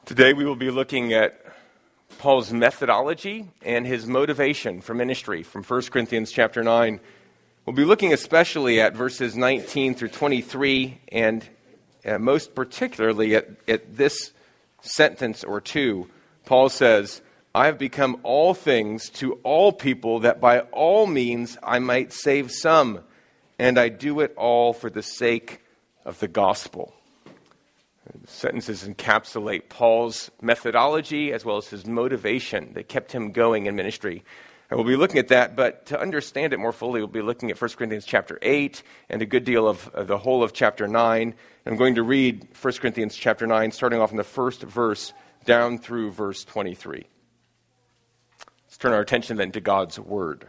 Today we will be looking at Paul's methodology and his motivation for ministry from 1 Corinthians chapter 9. We'll be looking especially at verses 19 through 23 and most particularly at this sentence or two. Paul says, I have become all things to all people that by all means I might save some, and I do it all for the sake of the gospel. The sentences encapsulate Paul's methodology as well as his motivation that kept him going in ministry. And we'll be looking at that, but to understand it more fully, we'll be looking at 1 Corinthians chapter 8 and a good deal of the whole of chapter 9. And I'm going to read 1 Corinthians chapter 9, starting off in the first verse down through verse 23. Let's turn our attention then to God's word.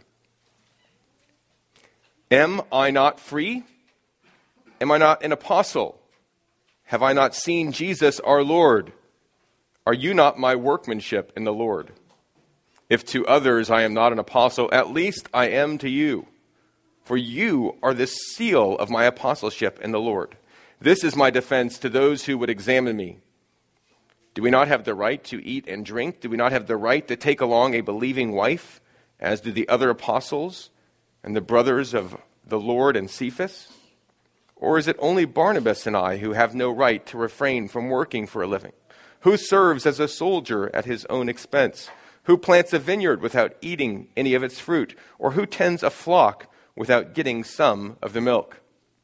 Am I not free? Am I not an apostle? Have I not seen Jesus our Lord? Are you not my workmanship in the Lord? If to others I am not an apostle, at least I am to you. For you are the seal of my apostleship in the Lord. This is my defense to those who would examine me. Do we not have the right to eat and drink? Do we not have the right to take along a believing wife, as do the other apostles and the brothers of the Lord and Cephas? Or is it only Barnabas and I who have no right to refrain from working for a living? Who serves as a soldier at his own expense? Who plants a vineyard without eating any of its fruit? Or who tends a flock without getting some of the milk?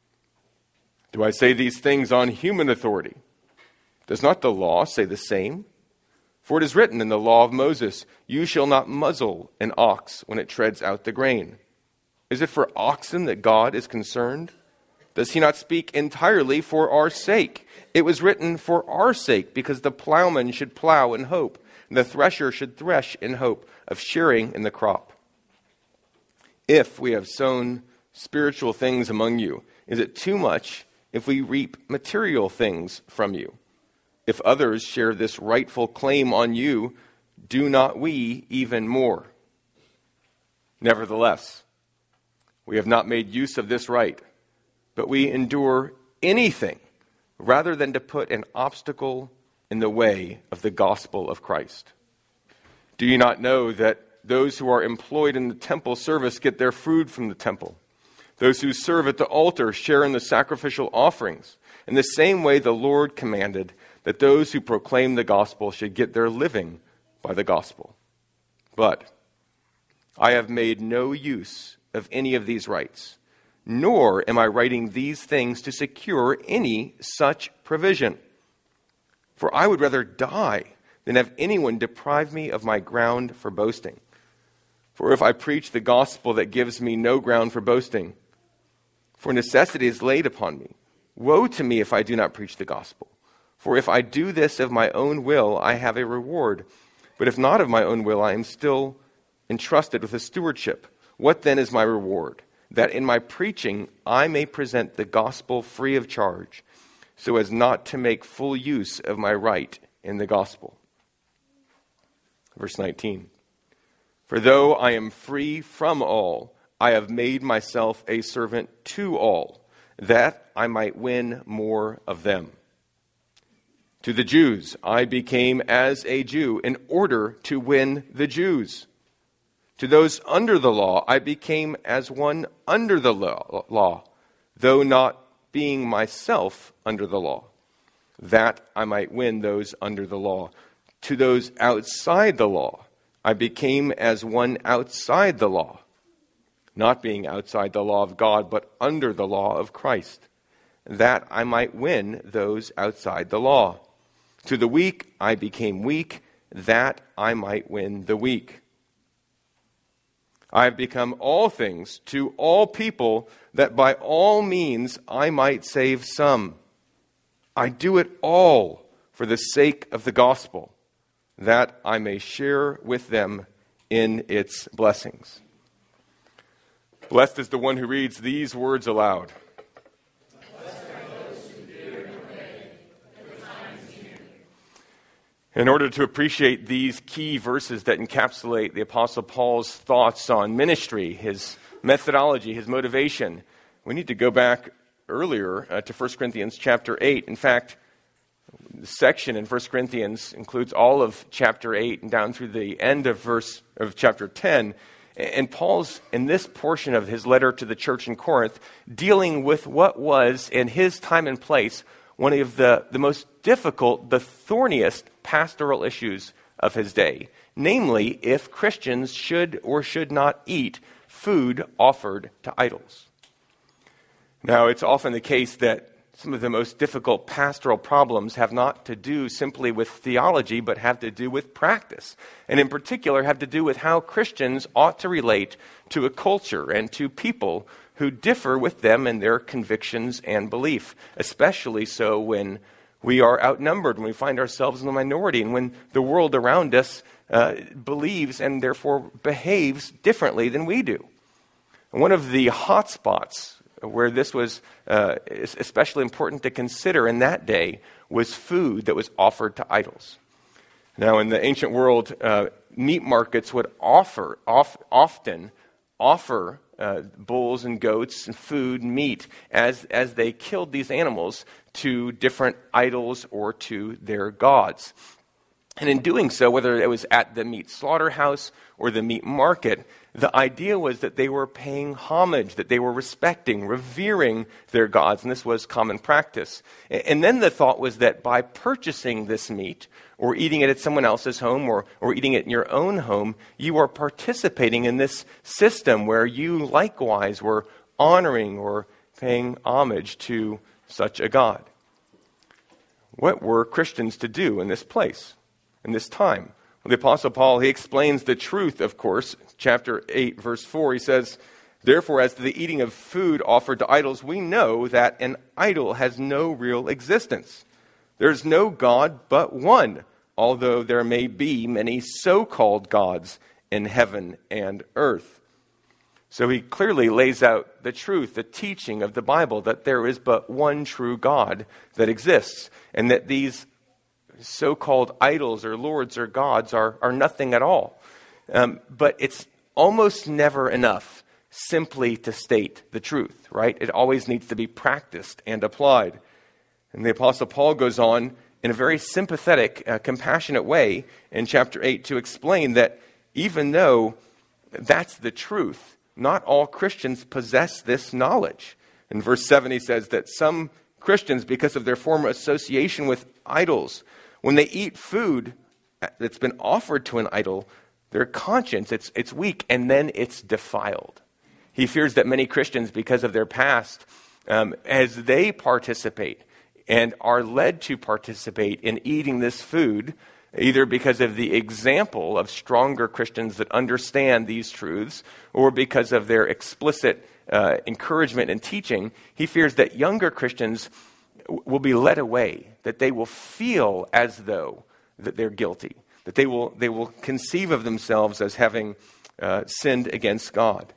Do I say these things on human authority? Does not the law say the same? For it is written in the law of Moses, you shall not muzzle an ox when it treads out the grain. Is it for oxen that God is concerned? Does he not speak entirely for our sake? It was written for our sake, because the plowman should plow in hope, and the thresher should thresh in hope of sharing in the crop. If we have sown spiritual things among you, is it too much if we reap material things from you? If others share this rightful claim on you, do not we even more? Nevertheless, we have not made use of this right, but we endure anything rather than to put an obstacle in the way of the gospel of Christ. Do you not know that those who are employed in the temple service get their food from the temple? Those who serve at the altar share in the sacrificial offerings. In the same way, the Lord commanded that those who proclaim the gospel should get their living by the gospel. But I have made no use of any of these rights, nor am I writing these things to secure any such provision. For I would rather die than have anyone deprive me of my ground for boasting. For if I preach the gospel, that gives me no ground for boasting. For necessity is laid upon me. Woe to me if I do not preach the gospel. For if I do this of my own will, I have a reward. But if not of my own will, I am still entrusted with a stewardship. What then is my reward? That in my preaching I may present the gospel free of charge, so as not to make full use of my right in the gospel. Verse 19. For though I am free from all, I have made myself a servant to all, that I might win more of them. To the Jews I became as a Jew in order to win the Jews. To those under the law, I became as one under the law, though not being myself under the law, that I might win those under the law. To those outside the law, I became as one outside the law, not being outside the law of God, but under the law of Christ, that I might win those outside the law. To the weak, I became weak, that I might win the weak. I have become all things to all people, that by all means I might save some. I do it all for the sake of the gospel, that I may share with them in its blessings. Blessed is the one who reads these words aloud. In order to appreciate these key verses that encapsulate the Apostle Paul's thoughts on ministry, his methodology, his motivation, we need to go back earlier to 1 Corinthians chapter 8. In fact, The section in 1 Corinthians includes all of chapter 8 and down through the end of chapter 10. And Paul's, in this portion of his letter to the church in Corinth, dealing with what was, in his time and place, one of the most difficult, the thorniest pastoral issues of his day. Namely, if Christians should or should not eat food offered to idols. Now, it's often the case that some of the most difficult pastoral problems have not to do simply with theology, but have to do with practice. And in particular, have to do with how Christians ought to relate to a culture and to people who differ with them in their convictions and belief, especially so when we are outnumbered, when we find ourselves in the minority, and when the world around us believes and therefore behaves differently than we do. And one of the hot spots where this was especially important to consider in that day was food that was offered to idols. Now, in the ancient world, meat markets would often offer bulls and goats and food and meat as they killed these animals to different idols or to their gods. And in doing so, whether it was at the meat slaughterhouse or the meat market, the idea was that they were paying homage, that they were respecting, revering their gods, and this was common practice. And then the thought was that by purchasing this meat, or eating it at someone else's home, or eating it in your own home, you are participating in this system where you likewise were honoring or paying homage to such a god. What were Christians to do in this place, in this time? Well, the Apostle Paul, he explains the truth, of course. Chapter 8, verse 4, he says, "Therefore, as to the eating of food offered to idols, we know that an idol has no real existence. There is no God but one, although there may be many so-called gods in heaven and earth." So he clearly lays out the truth, the teaching of the Bible, that there is but one true God that exists, and that these so-called idols or lords or gods are nothing at all. But it's almost never enough simply to state the truth, right? It always needs to be practiced and applied. And the Apostle Paul goes on in a very sympathetic, compassionate way in chapter 8 to explain that even though that's the truth, not all Christians possess this knowledge. In verse 7 he says that some Christians, because of their former association with idols, when they eat food that's been offered to an idol, their conscience, it's weak, and then it's defiled. He fears that many Christians, because of their past, as they participate and are led to participate in eating this food, either because of the example of stronger Christians that understand these truths, or because of their explicit encouragement and teaching, he fears that younger Christians will be led away, that they will feel as though that they're guilty, that they will conceive of themselves as having sinned against God.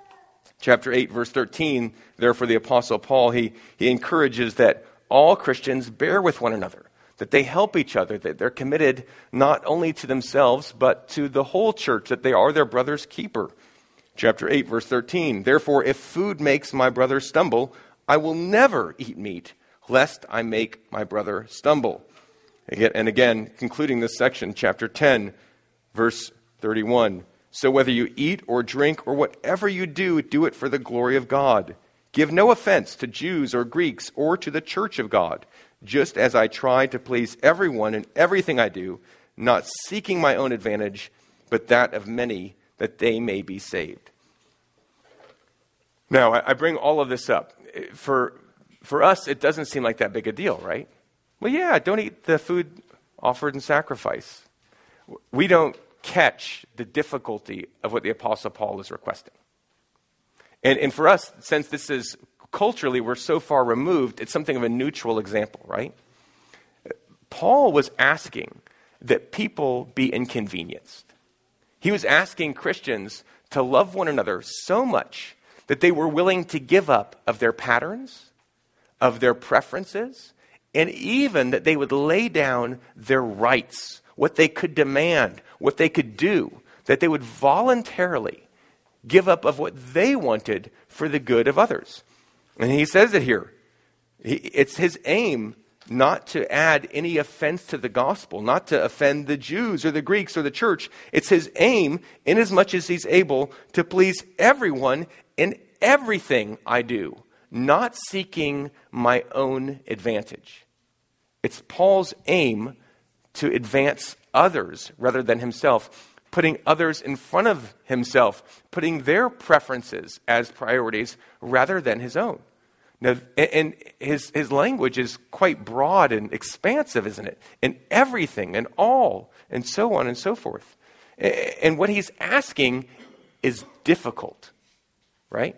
Chapter 8, verse 13, therefore the Apostle Paul, he encourages that all Christians bear with one another, that they help each other, that they're committed not only to themselves, but to the whole church, that they are their brother's keeper. Chapter 8, verse 13, therefore if food makes my brother stumble, I will never eat meat, lest I make my brother stumble. And again, concluding this section, chapter 10, verse 31. So whether you eat or drink or whatever you do, do it for the glory of God. Give no offense to Jews or Greeks or to the church of God, just as I try to please everyone in everything I do, not seeking my own advantage, but that of many, that they may be saved. Now, I bring all of this up. For us, it doesn't seem like that big a deal, right? Well, yeah, don't eat the food offered in sacrifice. We don't catch the difficulty of what the Apostle Paul is requesting. And for us, since this is culturally, we're so far removed, it's something of a neutral example, right? Paul was asking that people be inconvenienced. He was asking Christians to love one another so much that they were willing to give up of their patterns, of their preferences, and even that they would lay down their rights, what they could demand, what they could do, that they would voluntarily give up of what they wanted for the good of others. And he says it here. It's his aim not to add any offense to the gospel, not to offend the Jews or the Greeks or the church. It's his aim, inasmuch as he's able, to please everyone in everything I do, not seeking my own advantage. It's Paul's aim to advance others rather than himself, putting others in front of himself, putting their preferences as priorities rather than his own. Now, and his language is quite broad and expansive, isn't it? In everything and all, and so on and so forth. And what he's asking is difficult, right?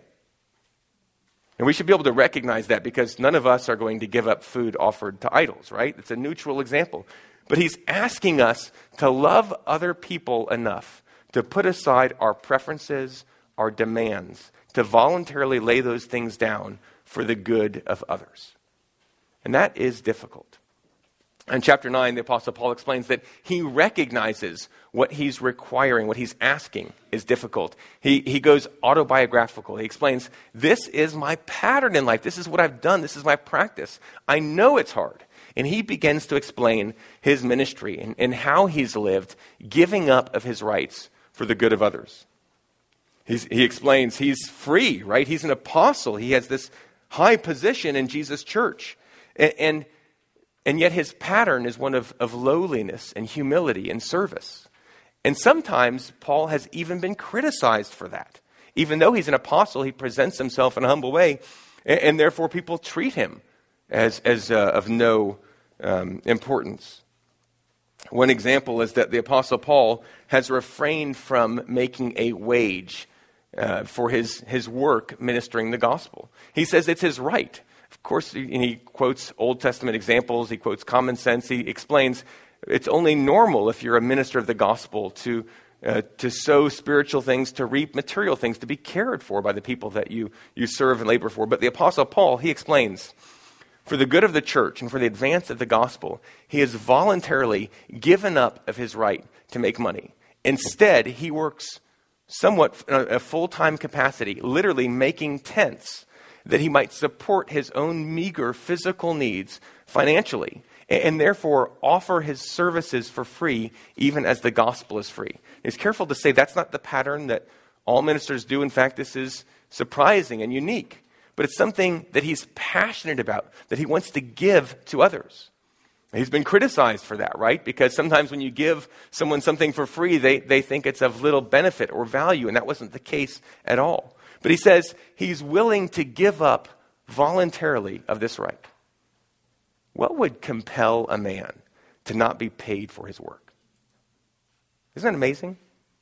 And we should be able to recognize that, because none of us are going to give up food offered to idols, right? It's a neutral example. But he's asking us to love other people enough to put aside our preferences, our demands, to voluntarily lay those things down for the good of others. And that is difficult. In chapter 9, the Apostle Paul explains that he recognizes what he's requiring, what he's asking is difficult. He goes autobiographical. He explains, this is my pattern in life. This is what I've done. This is my practice. I know it's hard. And he begins to explain his ministry and how he's lived, giving up of his rights for the good of others. He explains he's free, right? He's an apostle. He has this high position in Jesus' church. And yet his pattern is one of lowliness and humility and service. And sometimes Paul has even been criticized for that. Even though he's an apostle, he presents himself in a humble way, and therefore people treat him as of no importance. One example is that the Apostle Paul has refrained from making a wage for his work ministering the gospel. He says it's his right. Of course, he quotes Old Testament examples. He quotes common sense. He explains it's only normal if you're a minister of the gospel to sow spiritual things, to reap material things, to be cared for by the people that you serve and labor for. But the Apostle Paul, he explains, for the good of the church and for the advance of the gospel, he has voluntarily given up of his right to make money. Instead, he works somewhat in a full-time capacity, literally making tents, that he might support his own meager physical needs financially, and therefore offer his services for free, even as the gospel is free. He's careful to say that's not the pattern that all ministers do. In fact, this is surprising and unique. But it's something that he's passionate about, that he wants to give to others. He's been criticized for that, right? Because sometimes when you give someone something for free, they think it's of little benefit or value, and that wasn't the case at all. But he says he's willing to give up voluntarily of this right. What would compel a man to not be paid for his work? Isn't that amazing?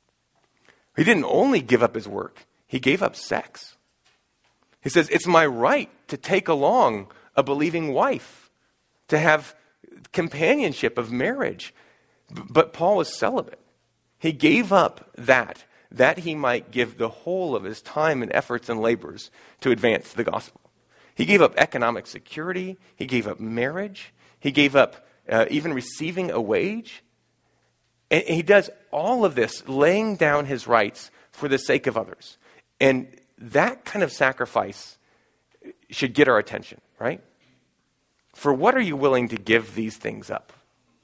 He didn't only give up his work, he gave up sex. He says, it's my right to take along a believing wife, to have companionship of marriage. But Paul was celibate. He gave up that he might give the whole of his time and efforts and labors to advance the gospel. He gave up economic security. He gave up marriage. He gave up even receiving a wage. And he does all of this laying down his rights for the sake of others. And that kind of sacrifice should get our attention, right? For what are you willing to give these things up?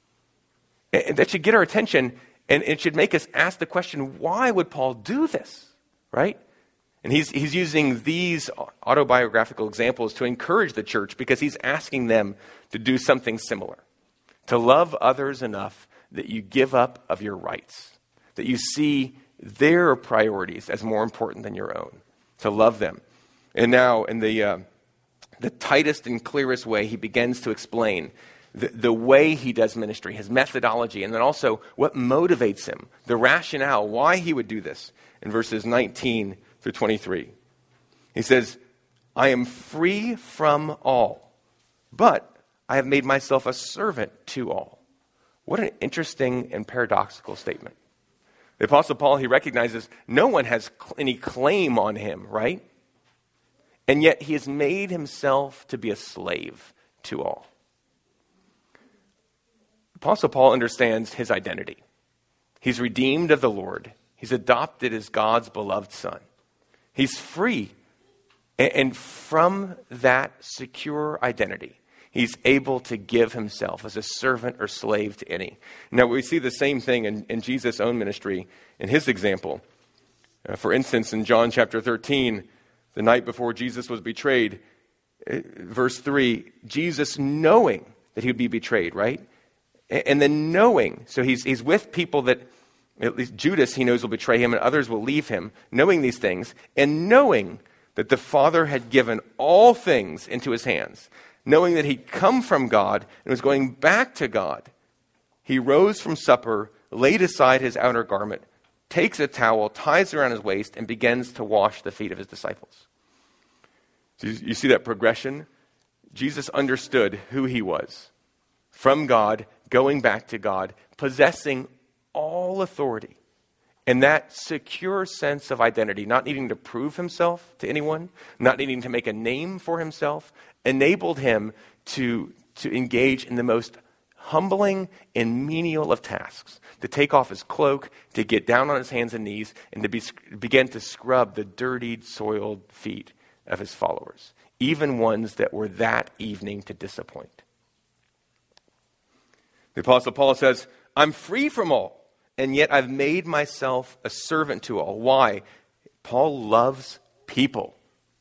And that should get our attention, and it should make us ask the question, why would Paul do this, right? And he's using these autobiographical examples to encourage the church, because he's asking them to do something similar, to love others enough that you give up of your rights, that you see their priorities as more important than your own, to love them. And now, in the tightest and clearest way, he begins to explain the way he does ministry, his methodology, and then also what motivates him, the rationale, why he would do this, in verses 19 through 23. He says, I am free from all, but I have made myself a servant to all. What an interesting and paradoxical statement. The Apostle Paul, he recognizes no one has any claim on him, right? And yet he has made himself to be a slave to all. Apostle Paul understands his identity. He's redeemed of the Lord. He's adopted as God's beloved son. He's free. And from that secure identity, he's able to give himself as a servant or slave to any. Now, we see the same thing in Jesus' own ministry, in his example. For instance, in John chapter 13, the night before Jesus was betrayed, verse 3, Jesus knowing that he would be betrayed, right? And then knowing, so he's with people that, at least Judas he knows will betray him and others will leave him, knowing these things, and knowing that the Father had given all things into his hands, knowing that he'd come from God and was going back to God, he rose from supper, laid aside his outer garment, takes a towel, ties it around his waist, and begins to wash the feet of his disciples. So you see that progression? Jesus understood who he was. From God, going back to God, possessing all authority. And that secure sense of identity, not needing to prove himself to anyone, not needing to make a name for himself, enabled him to engage in the most humbling and menial of tasks, to take off his cloak, to get down on his hands and knees, and to begin to scrub the dirtied, soiled feet of his followers, even ones that were that evening to disappoint. The Apostle Paul says, I'm free from all, and yet I've made myself a servant to all. Why? Paul loves people.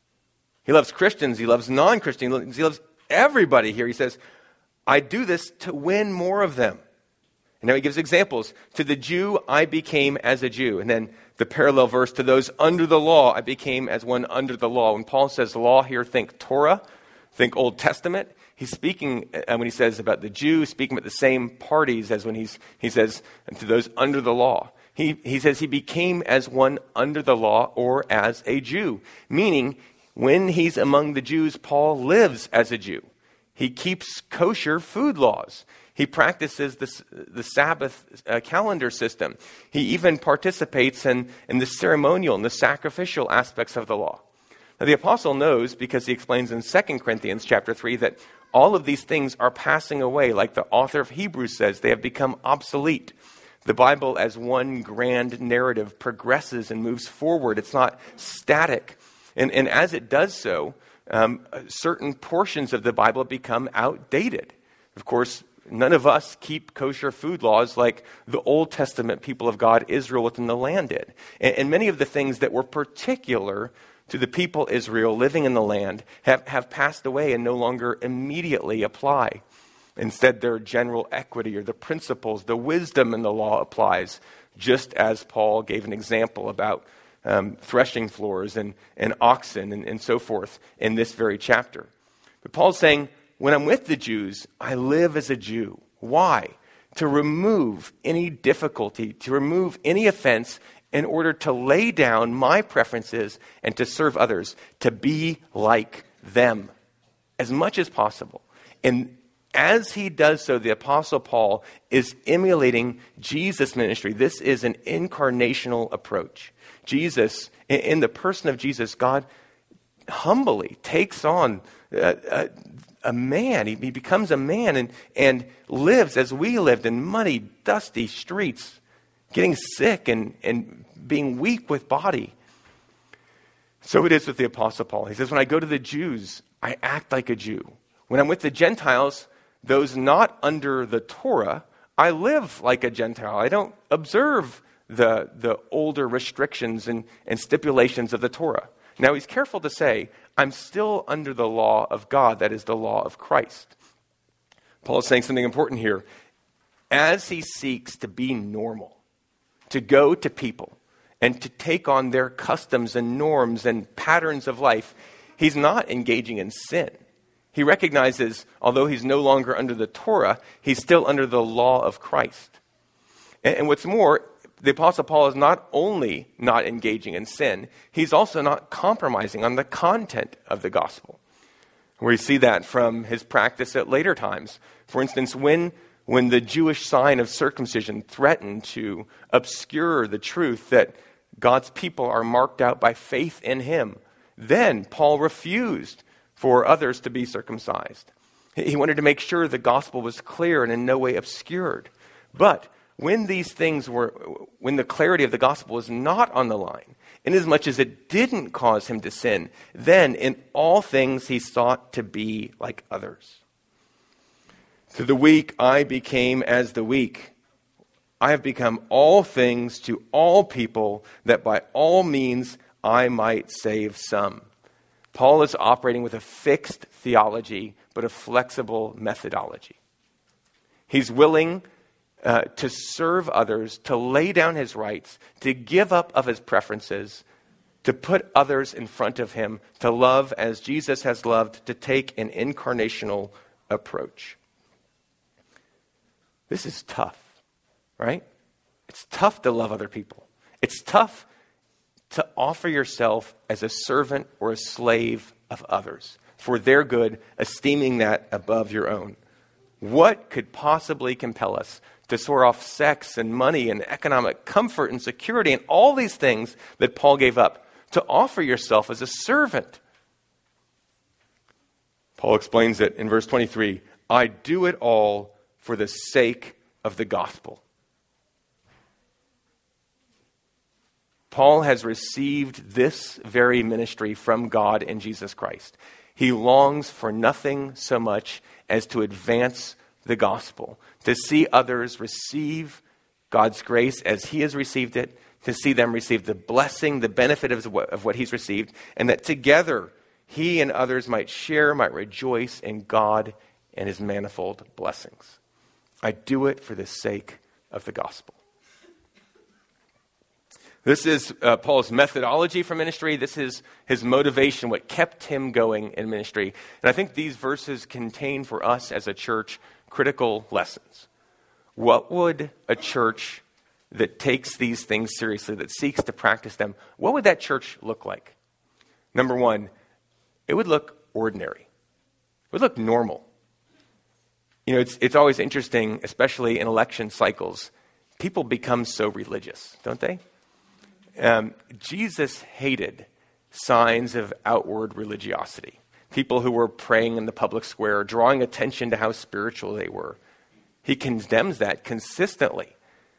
He loves Christians, he loves non-Christians, he loves everybody here. He says, I do this to win more of them. And now he gives examples. To the Jew, I became as a Jew. And then the parallel verse, to those under the law, I became as one under the law. When Paul says law here, think Torah, think Old Testament. He's speaking, when he says about the Jew, speaking about the same parties as when he says to those under the law. He says he became as one under the law or as a Jew. Meaning, when he's among the Jews, Paul lives as a Jew. He keeps kosher food laws. He practices the Sabbath calendar system. He even participates in the ceremonial and the sacrificial aspects of the law. Now, the apostle knows, because he explains in 2 Corinthians chapter 3, that all of these things are passing away. Like the author of Hebrews says, they have become obsolete. The Bible, as one grand narrative, progresses and moves forward. It's not static. And as it does so, certain portions of the Bible become outdated. Of course, none of us keep kosher food laws like the Old Testament people of God, Israel within the land did. And many of the things that were particular to the people Israel living in the land have passed away and no longer immediately apply. Instead, their general equity or the principles, the wisdom in the law applies, just as Paul gave an example about threshing floors and oxen and so forth in this very chapter. But Paul's saying, when I'm with the Jews, I live as a Jew. Why? To remove any difficulty, to remove any offense in order to lay down my preferences and to serve others, to be like them as much as possible. And as he does so, the Apostle Paul is emulating Jesus' ministry. This is an incarnational approach. Jesus, in the person of Jesus, God humbly takes on a man. He becomes a man and lives as we lived in muddy, dusty streets, getting sick and being weak with body. So it is with the Apostle Paul. He says, when I go to the Jews, I act like a Jew. When I'm with the Gentiles, those not under the Torah, I live like a Gentile. I don't observe the older restrictions and stipulations of the Torah. Now, he's careful to say, I'm still under the law of God, that is the law of Christ. Paul is saying something important here. As he seeks to be normal, to go to people and to take on their customs and norms and patterns of life, he's not engaging in sin. He recognizes, although he's no longer under the Torah, he's still under the law of Christ. And what's more, the Apostle Paul is not only not engaging in sin, he's also not compromising on the content of the gospel. We see that from his practice at later times. For instance, when the Jewish sign of circumcision threatened to obscure the truth that God's people are marked out by faith in him, then Paul refused for others to be circumcised. He wanted to make sure the gospel was clear and in no way obscured. But when the clarity of the gospel was not on the line, inasmuch as it didn't cause him to sin, then in all things he sought to be like others. To the weak, I became as the weak. I have become all things to all people, that by all means I might save some. Paul is operating with a fixed theology, but a flexible methodology. He's willing to serve others, to lay down his rights, to give up of his preferences, to put others in front of him, to love as Jesus has loved, to take an incarnational approach. This is tough, right? It's tough to love other people. It's tough to offer yourself as a servant or a slave of others for their good, esteeming that above your own. What could possibly compel us to soar off sex and money and economic comfort and security and all these things that Paul gave up, to offer yourself as a servant? Paul explains it in verse 23, I do it all for the sake of the gospel. Paul has received this very ministry from God in Jesus Christ. He longs for nothing so much as to advance the gospel, to see others receive God's grace as he has received it, to see them receive the blessing, the benefit of what he's received, and that together he and others might share, might rejoice in God and his manifold blessings. I do it for the sake of the gospel. This is Paul's methodology for ministry. This is his motivation, what kept him going in ministry. And I think these verses contain for us as a church critical lessons. What would a church that takes these things seriously, that seeks to practice them, what would that church look like? Number one, it would look ordinary. It would look normal. You know, it's always interesting, especially in election cycles, people become so religious, don't they? Jesus hated signs of outward religiosity. People who were praying in the public square, drawing attention to how spiritual they were. He condemns that consistently.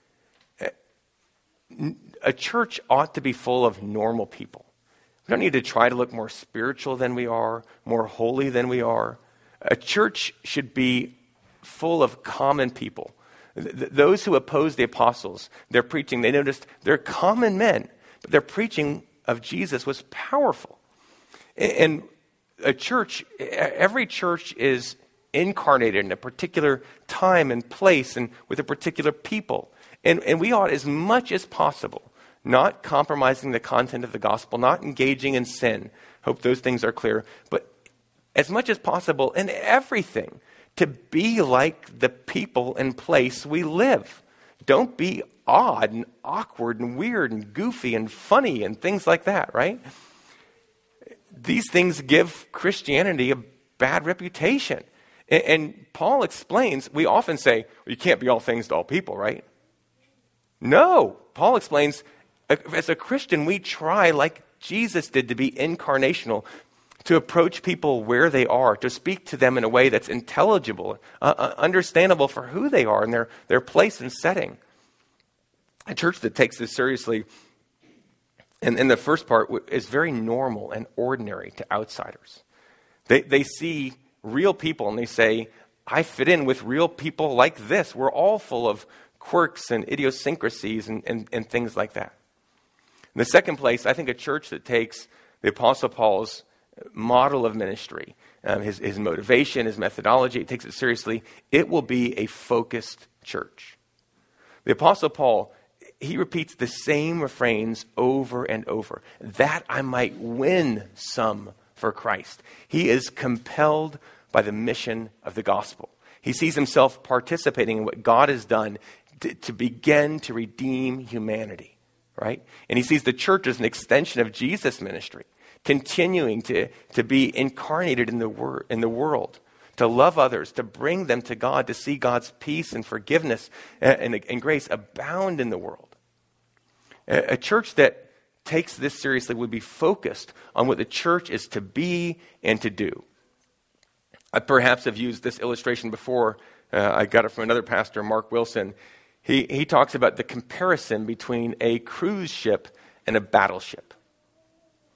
A church ought to be full of normal people. We don't need to try to look more spiritual than we are, more holy than we are. A church should be full of common people. Those who oppose the apostles, their preaching, they noticed they're common men, but their preaching of Jesus was powerful. And a church, every church is incarnated in a particular time and place and with a particular people. And we ought, as much as possible, not compromising the content of the gospel, not engaging in sin. Hope those things are clear. But as much as possible in everything, to be like the people and place we live. Don't be odd and awkward and weird and goofy and funny and things like that, right? These things give Christianity a bad reputation. And Paul explains, we often say, well, you can't be all things to all people, right? No. Paul explains, as a Christian, we try, like Jesus did, to be incarnational, to approach people where they are, to speak to them in a way that's intelligible, understandable for who they are and their place and setting. A church that takes this seriously, and the first part, is very normal and ordinary to outsiders. They see real people and they say, I fit in with real people like this. We're all full of quirks and idiosyncrasies and things like that. In the second place, I think a church that takes the Apostle Paul's model of ministry, his motivation, his methodology, it takes it seriously, it will be a focused church. The Apostle Paul, he repeats the same refrains over and over, that I might win some for Christ. He is compelled by the mission of the gospel. He sees himself participating in what God has done to begin to redeem humanity, right? And he sees the church as an extension of Jesus' ministry, continuing to be incarnated in the world, to love others, to bring them to God, to see God's peace and forgiveness and grace abound in the world. A church that takes this seriously would be focused on what the church is to be and to do. I perhaps have used this illustration before. I got it from another pastor, Mark Wilson. He talks about the comparison between a cruise ship and a battleship.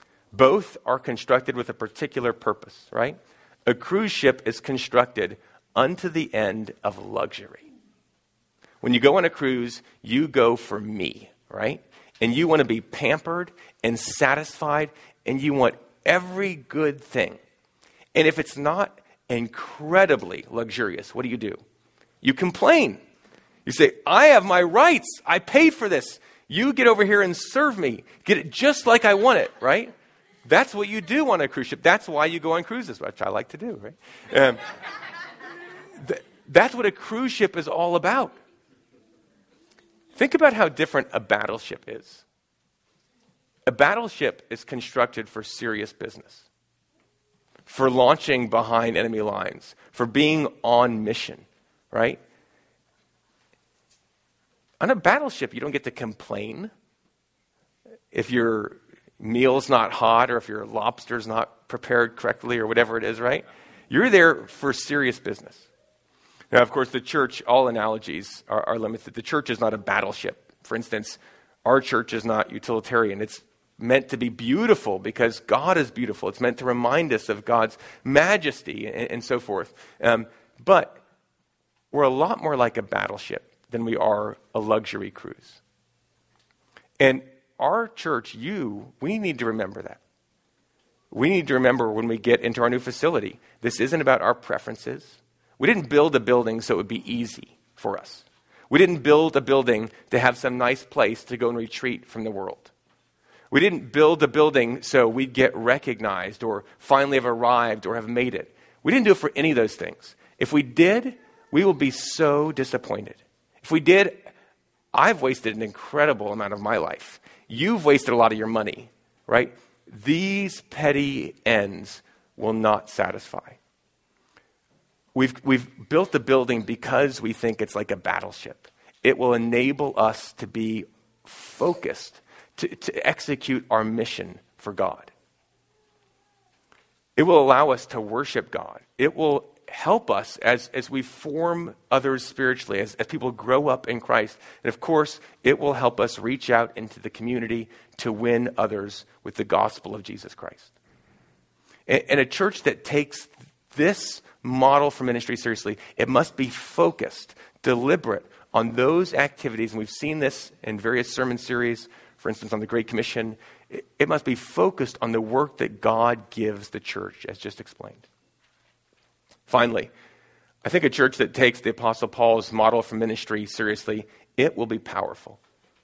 Both are constructed with a particular purpose, right? A cruise ship is constructed unto the end of luxury. When you go on a cruise, you go for me, right? And you want to be pampered and satisfied, and you want every good thing. And if it's not incredibly luxurious, what do? You complain. You say, I have my rights. I paid for this. You get over here and serve me. Get it just like I want it, right? That's what you do on a cruise ship. That's why you go on cruises, which I like to do, right? That's what a cruise ship is all about. Think about how different a battleship is. A battleship is constructed for serious business, for launching behind enemy lines, for being on mission, right? On a battleship, you don't get to complain if your meal's not hot or if your lobster's not prepared correctly or whatever it is, right? You're there for serious business. Now, of course, the church, all analogies are limited. The church is not a battleship. For instance, our church is not utilitarian. It's meant to be beautiful because God is beautiful. It's meant to remind us of God's majesty and so forth. But we're a lot more like a battleship than we are a luxury cruise. And our church, we need to remember that. We need to remember when we get into our new facility, this isn't about our preferences. We didn't build a building so it would be easy for us. We didn't build a building to have some nice place to go and retreat from the world. We didn't build a building so we'd get recognized or finally have arrived or have made it. We didn't do it for any of those things. If we did, we will be so disappointed. If we did, I've wasted an incredible amount of my life. You've wasted a lot of your money, right? These petty ends will not satisfy. We've built the building because we think it's like a battleship. It will enable us to be focused, to execute our mission for God. It will allow us to worship God. It will help us as we form others spiritually, as people grow up in Christ. And of course, it will help us reach out into the community to win others with the gospel of Jesus Christ. And a church that takes this model for ministry seriously, it must be focused, deliberate on those activities. And we've seen this in various sermon series, for instance, on the Great Commission. It must be focused on the work that God gives the church, as just explained. Finally, I think a church that takes the Apostle Paul's model for ministry seriously, it will be powerful.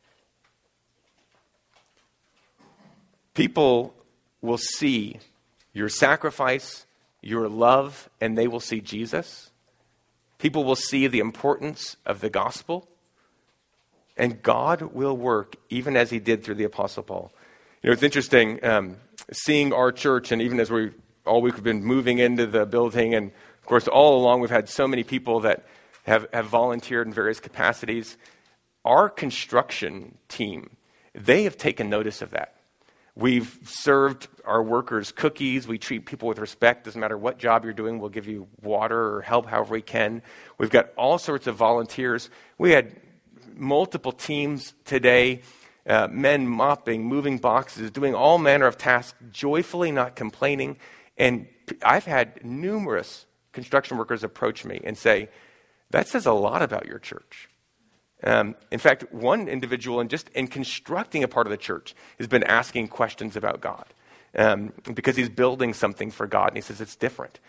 People will see your sacrifice, your love, and they will see Jesus. People will see the importance of the gospel, and God will work even as he did through the Apostle Paul. You know, it's interesting seeing our church, and even as we all week we've been moving into the building, and of course all along we've had so many people that have volunteered in various capacities. Our construction team, they have taken notice of that. We've served our workers cookies. We treat people with respect. Doesn't matter what job you're doing, we'll give you water or help however we can. We've got all sorts of volunteers. We had multiple teams today, men mopping, moving boxes, doing all manner of tasks, joyfully, not complaining. And I've had numerous construction workers approach me and say, that says a lot about your church. In fact, one individual, in constructing a part of the church, has been asking questions about God because he's building something for God, and he says it's different.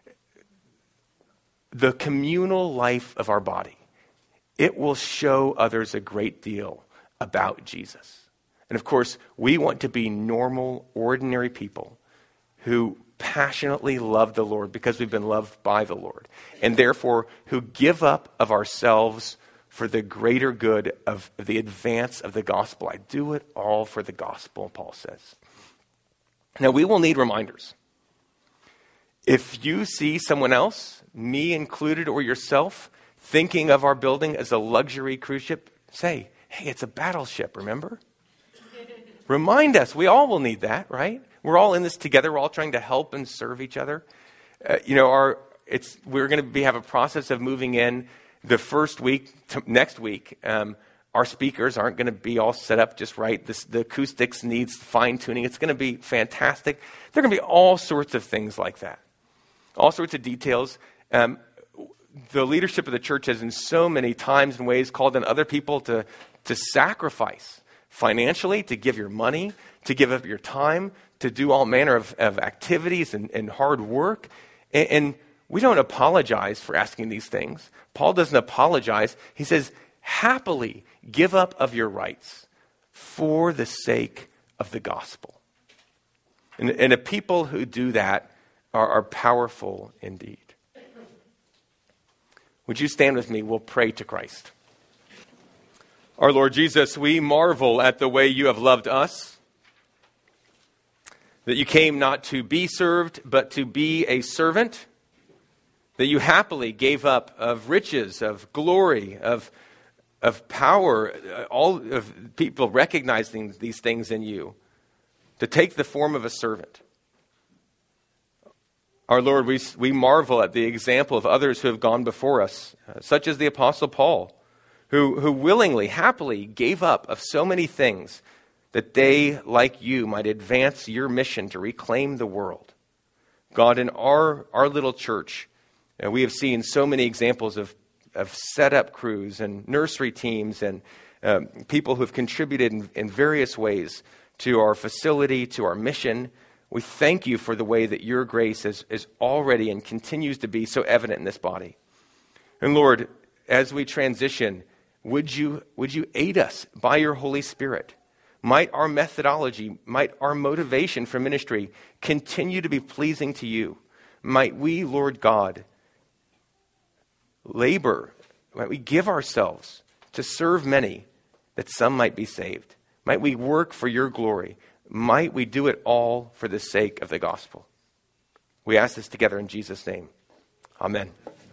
The communal life of our body, it will show others a great deal about Jesus. And of course, we want to be normal, ordinary people who passionately love the Lord because we've been loved by the Lord, and therefore who give up of ourselves for the greater good of the advance of the gospel. I do it all for the gospel, Paul says. Now, we will need reminders. If you see someone else, me included or yourself, thinking of our building as a luxury cruise ship, say, hey, it's a battleship, remember? Remind us. We all will need that, right? We're all in this together. We're all trying to help and serve each other. We're going to have a process of moving in. The first week, next week, our speakers aren't going to be all set up just right. The acoustics needs fine-tuning. It's going to be fantastic. There are going to be all sorts of things like that, all sorts of details. the leadership of the church has in so many times and ways called on other people to sacrifice financially, to give your money, to give up your time, to do all manner of activities and hard work. And we don't apologize for asking these things. Paul doesn't apologize. He says, happily give up of your rights for the sake of the gospel. And a people who do that are powerful indeed. Would you stand with me? We'll pray to Christ. Our Lord Jesus, we marvel at the way you have loved us, that you came not to be served, but to be a servant, that you happily gave up of riches, of glory, of power, all of people recognizing these things in you, to take the form of a servant. Our Lord, we marvel at the example of others who have gone before us, such as the Apostle Paul, who willingly, happily gave up of so many things that they, like you, might advance your mission to reclaim the world. God, in our little church, we have seen so many examples of set-up crews and nursery teams and people who have contributed in various ways to our facility, to our mission. We thank you for the way that your grace is already and continues to be so evident in this body. And Lord, as we transition, would you aid us by your Holy Spirit? Might our methodology, might our motivation for ministry continue to be pleasing to you? Might we, Lord God, labor, might we give ourselves to serve many that some might be saved? Might we work for your glory? Might we do it all for the sake of the gospel? We ask this together in Jesus' name. Amen.